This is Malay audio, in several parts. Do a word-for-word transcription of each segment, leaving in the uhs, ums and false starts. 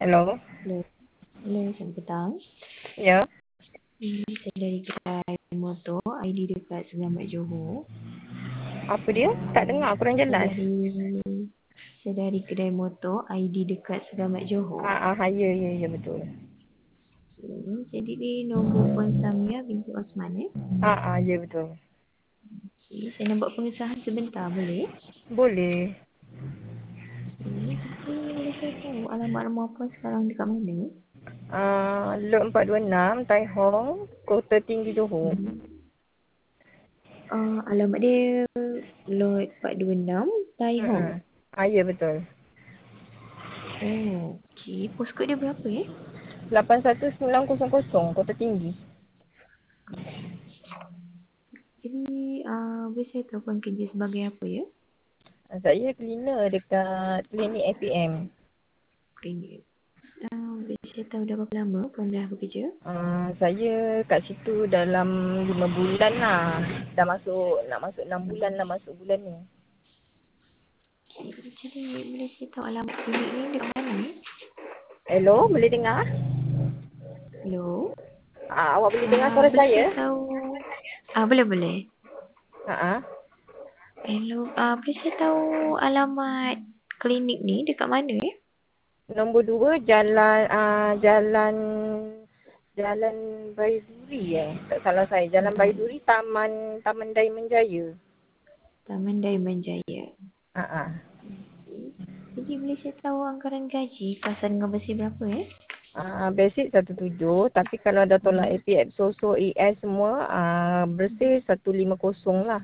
Hello. Hello. Hello, selamat petang. Ya. Hmm, saya dari kedai motor I D dekat Selamat Johor. Apa dia? Tak dengar, kurang Saya jelas. dari saya dari kedai motor I D dekat Selamat Johor. Ah, ah, ya, ya, ya, betul. Hmm, jadi ni nombor Puan Samia binti Osman eh. Ah, ah, ya, betul. Okay, saya nak buat pengesahan sebentar boleh? Boleh. Okay, jadi boleh saya tahu alamat rumah Puan sekarang dekat mana? Ah, Lot empat dua enam, Tai Hong, Kota Tinggi Johor. Hmm. Uh, alamat dia Lot empat dua enam Tai Hmm, Hong. hmm. Ah, ya, betul. Oh, okey. Postcode dia berapa eh? lapan satu sembilan kosong kosong, Kota Tinggi. Jadi, uh, boleh saya tahu Puan kerja sebagai apa ya? Ah, saya cleaner dekat klinik A P M. Klinik. Uh, boleh saya tahu dah berapa lama Puan dah bekerja? Ah, saya kat situ dalam lima bulan lah. Dah masuk, nak masuk enam bulan lah masuk bulan ni. Okay. Jadi, boleh saya tahu alamat klinik ni dekat mana eh? Hello, boleh dengar? Hello? Ah, awak boleh dengar Uh, suara boleh saya? saya tahu... Ah, boleh, boleh. Ha ah. Hello, uh, boleh saya tahu alamat klinik ni dekat mana eh? Nombor dua jalan uh, jalan jalan Baiduri eh. Tak salah saya. Jalan Hmm. Baiduri Taman Taman Diamond Jaya. Taman Diamond Jaya. Ha ah. Okay. Jadi, boleh saya tahu anggaran gaji pasal dengan bersih berapa eh? Uh, basic satu tujuh, tapi kalau dah tolak Hmm. A P F, SOSO, E S semua uh, bersih satu lima kosong lah.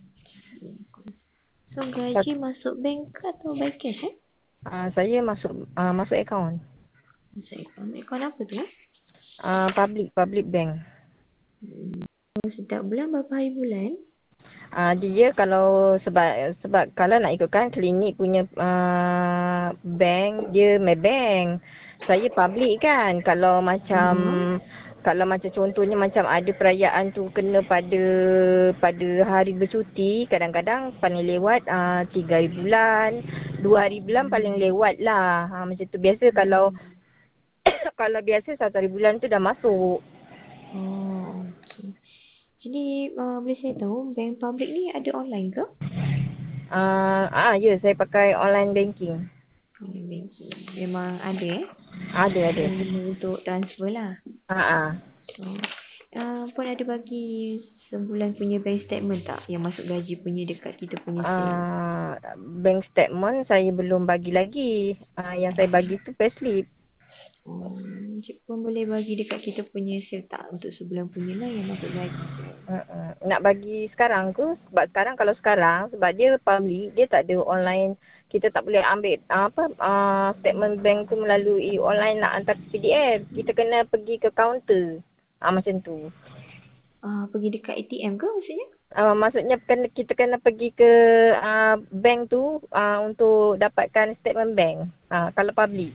So, gaji masuk bank ke atau by cash eh? Uh, saya masuk uh, masuk akaun. Masuk akaun. Akaun apa tu eh? Uh, public public bank. Hmm. So, setiap bulan berapa hari bulan? Uh, dia kalau sebab sebab kalau nak ikutkan klinik punya uh, bank, dia Maybank. Saya public kan. Kalau macam Uh-huh. kalau macam contohnya macam ada perayaan tu kena pada pada hari bercuti, kadang-kadang paling lewat uh, tiga hari bulan, dua hari bulan paling lewat lah. Ha, macam tu biasa kalau kalau biasa satu hari bulan tu dah masuk. Oh, okey. Jadi, uh, boleh saya tahu bank public ni ada online ke? Ah, uh, ah ya, saya pakai online banking. Online banking. Memang ada eh? Ada ada. Yang guna untuk transfer lah. Ha ah. Oh. Uh, pun ada bagi sebulan punya bank statement tak? Yang masuk gaji punya dekat kita punya sel. Uh, bank statement saya belum bagi lagi. Uh, yang saya bagi tu payslip. Hmm, Cik pun boleh bagi dekat kita punya sel tak untuk sebulan punya lah yang masuk gaji tu. Uh-uh. Nak bagi sekarang ke? Sebab sekarang kalau sekarang, sebab dia public, dia tak ada online. Kita tak boleh ambil uh, apa uh, statement bank tu melalui online nak hantar P D F. Kita kena pergi ke kaunter. Ah uh, macam tu. Ah, pergi dekat A T M ke maksudnya? Uh, maksudnya kena, kita kena pergi ke uh, bank tu uh, untuk dapatkan statement bank. Uh, kalau public.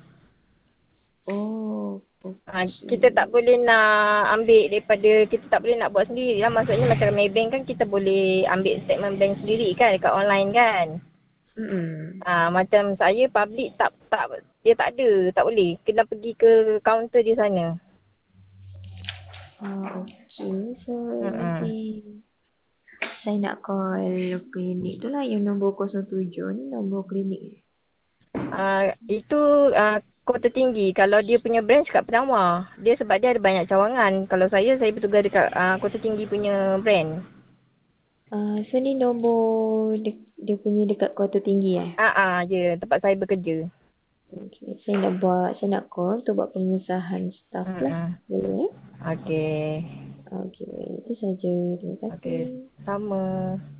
Oh, Ha, okey. kita tak boleh nak ambil daripada, kita tak boleh nak buat sendiri lah. Maksudnya macam Maybank kan kita boleh ambil statement bank sendiri kan dekat online kan. Hmm. Ha, macam saya public tak, tak, dia tak ada, tak boleh. Kena pergi ke kaunter di sana. Ah, okey. So, Hmm. nanti saya nak call klinik tu lah yang nombor kosong tujuh ni nombor klinik. Uh, itu uh, Kota Tinggi. Kalau dia punya branch kat Penawar. Dia sebab dia ada banyak cawangan. Kalau saya, saya bertugas dekat uh, Kota Tinggi punya branch. Ah, so ni nombor de- dia punya dekat Kota Tinggi eh? Ah, uh, ya, yeah, tempat saya bekerja. Okay. Saya nak buat, saya nak call untuk buat pengesahan staff lah. Hmm. Boleh eh? Okey. Okey, itu saja. Terima Okey. kasih. Sama.